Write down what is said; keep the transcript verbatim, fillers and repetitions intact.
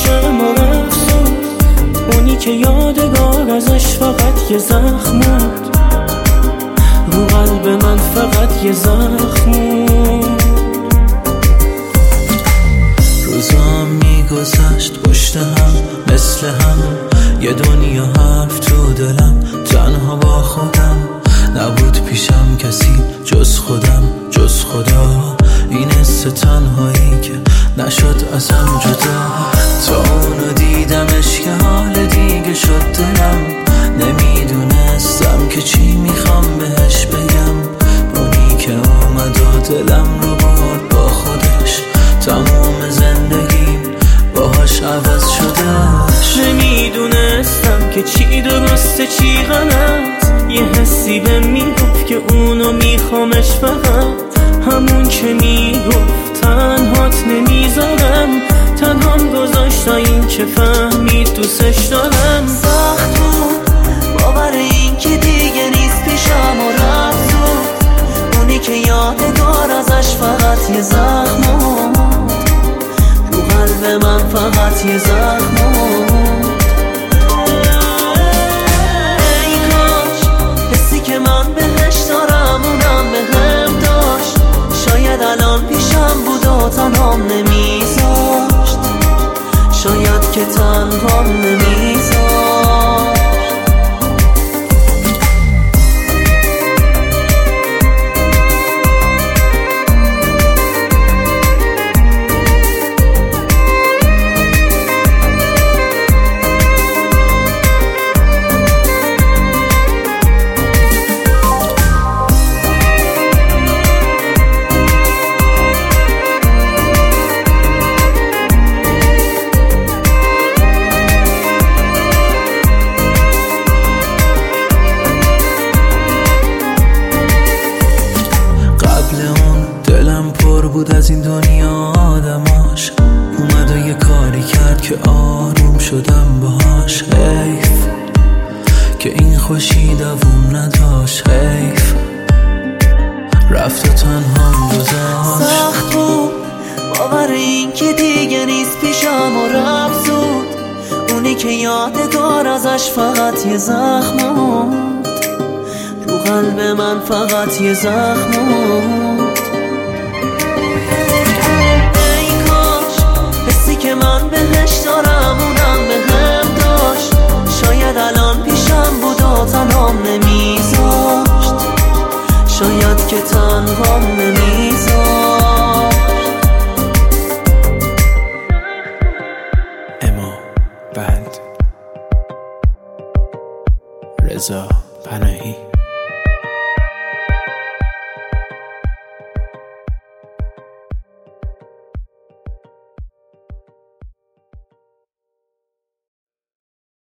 پیشم و رفت، اونی که یادگار ازش فقط یه زخم بود، رو قلب من فقط یه زخم بود. روزام میگذشت پشت هم مثل هم، یه دنیا حرف تو دلم، تنها با خودم، نبود پیشم کسی جز خودم جز خدا. این حس تنهایی که نشد ازم جدا، تا اونو دیدمش که حال دیگه شد دلم، نمیدونستم که چی میخوام بهش بگم. اونی که اومد و دلم رو برد با خودش، تموم زندگیم باهاش عوض شدهش. نمیدونستم که چی درسته چی غلط، یه حسی به میگفت که اونو میخوامش، فقط همون که میگفت تنهات نمیذارم، تنهام گذاشت تا این که فهمید دوستش دارم. سخت بود باور این که دیگه نیست پیشم و رفت زود، اونی که یادگار ازش فقط یه زخم بود، رو قلب من فقط یه زخم بود. ای کاش حسی که من بهش دارم اونم بهم داشت، شاید الان پیشم بود و تنهام نمیذاشت، شاید که تنهام نمیذاشت. بود از این duniya آدماش، اومد و یه کاری کرد که آروم شدم باهاش. حیف که این خوشی دووم نداشت، حیف رفت و تنهام گذاشت. سخت بود باور این که دیگه نیست پیشم و رفت زود، اونی که یادگار ازش فقط یه زخم بود، رو قلب من فقط یه زخم بود. که من بهش دارم اونم بهم داشت، شاید الان پیشم بود و تنهام نمیذاشت، شاید که تنهام نمیذاشت. اما بند رضا پناهی.